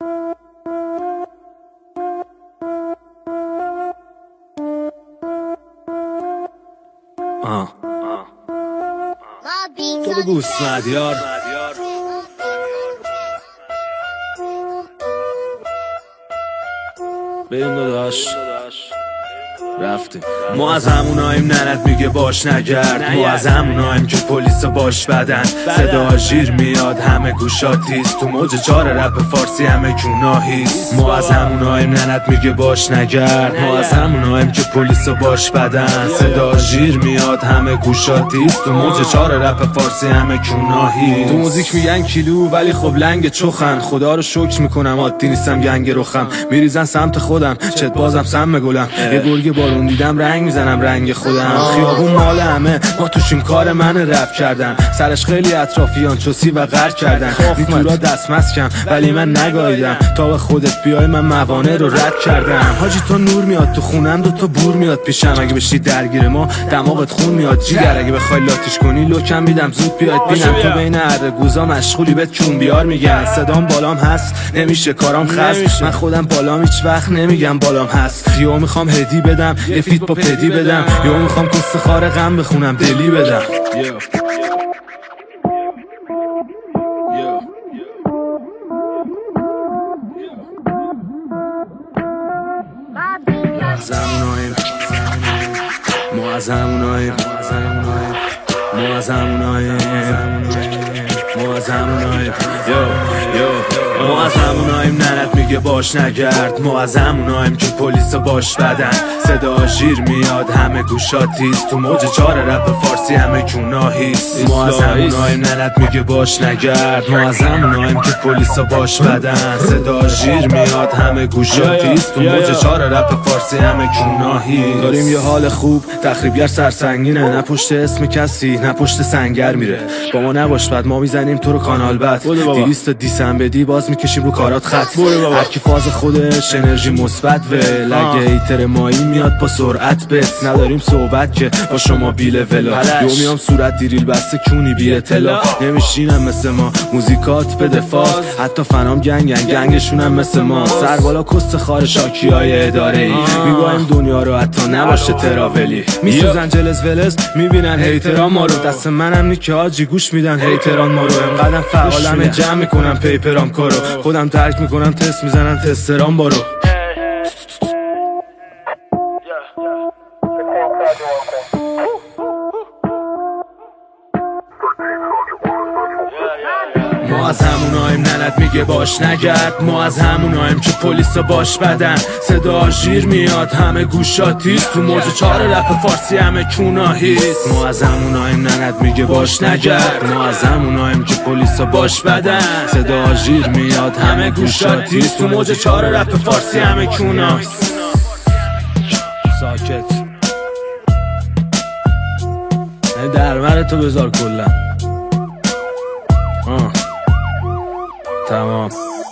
تو بگو اسمدیار بریم داداش رفتیم. ما از هموناییم ننت میگه باش نگرد، ما از هموناییم که پلیس باش بدن. صدا ژیر میاد همه گوشا تیز، تو موج 4 رپ فارسی همه گناهیست. ما از هموناییم ننت میگه باش نگرد، ما از هموناییم که پلیس باش بدن. صدا ژیر میاد همه گوشا تیز، تو موج 4 رپ فارسی همه گناهیست. تو موزیک میگن کیلو ولی خب لنگ چخن، خدا رو شکر میکنم عادی نیستم گنگ رخم. میریزن سمت خودم چت بازم سم گلم، یه گرگ بارون دیدم رنگ میزنم رنگ خودم. خیابون مال همه ما توشیم، کار من رپ کردن. سرش خیلی اطرافیان چوسی و غرق کردن. این تورا دست مسکم ولی من نگاهیدم، تا به خودت بیای من موانع رو رد کردم. حاجی تو نور میاد تو خونم، 2 تا بور میاد پیشم. اگه بشی درگیر ما دماغت خون میاد جیگر، اگه بخوای لاتیش کنی لوکم میدم زود بیاد بینم. تو بین ارگوزا مشغولی بهت چون بیار میگن. صدام بالام هست نمیشه کارام خست، من خودم بالام هیچ وقت نمیگم بالام هست. یا میخوام هدی بدم یه فیت با پدی بدم، یا میخوام کس خار غم بخونم دلی بدم. ما از هموناییم ما از هموناییم ما از هموناییم ما از هموناییم ننت میگه باش نگرد، ما از هموناییم که پلیس باش بدن. صدا ژیر میاد همه گوشا تیز، تو موج 4 رپ فارسی همه گناهیست. ما از هموناییم ننت میگه باش نگرد، ما از هموناییم که پلیس باش بدن. صدا ژیر میاد همه گوشا تیز، تو موج 4 رپ فارسی همه گناهیست. داریم یه حال خوب تخریبگر سرسنگینه، نه پشت اسم کسی نه پشت سنگر میره. با ما نباش بعد ما میزنیم تو رو کانال بد، 200 دیسم بدی باز میکشیم رو کارات خط. هر کی فاز خودش انرژی مثبت و لگه ایتر مایی میاد با سرعت بت. نداریم صحبت که با شما بیل ولا، یو میام صورت دیریل بسته کونی بی اطلاع. نمیشینم مثل ما موزیکات به دفاع، حتی فنام گنگشونم مثل ما. سر بالا کست خار شاکی های اداره ای، میگایم دنیا رو حتی نباشه تراولی. میسوزن جلز ولز میبینن هیتران ما رو، دست منم نی که آجی گوش میدن هیتران ما رو. انقدرم فعالم جمع میکنم پیپرام کارو، خودم درک میکنم تست میزنن تستران بارو. ما از هموناییم ننت میگه باش نگرد، ما از هموناییم که پلیس باش بدن. صدا ژیر میاد همه گوشا تیز، تو موج 4 رپ فارسی همه گناهیست. ما از هموناییم ننت میگه باش نگرد، ما از هموناییم که پلیس باش بدن. صدا ژیر میاد همه گوشا تیز، تو موج 4 رپ فارسی همه گناهیست. ساکت درمر تو بذار کلا تمام.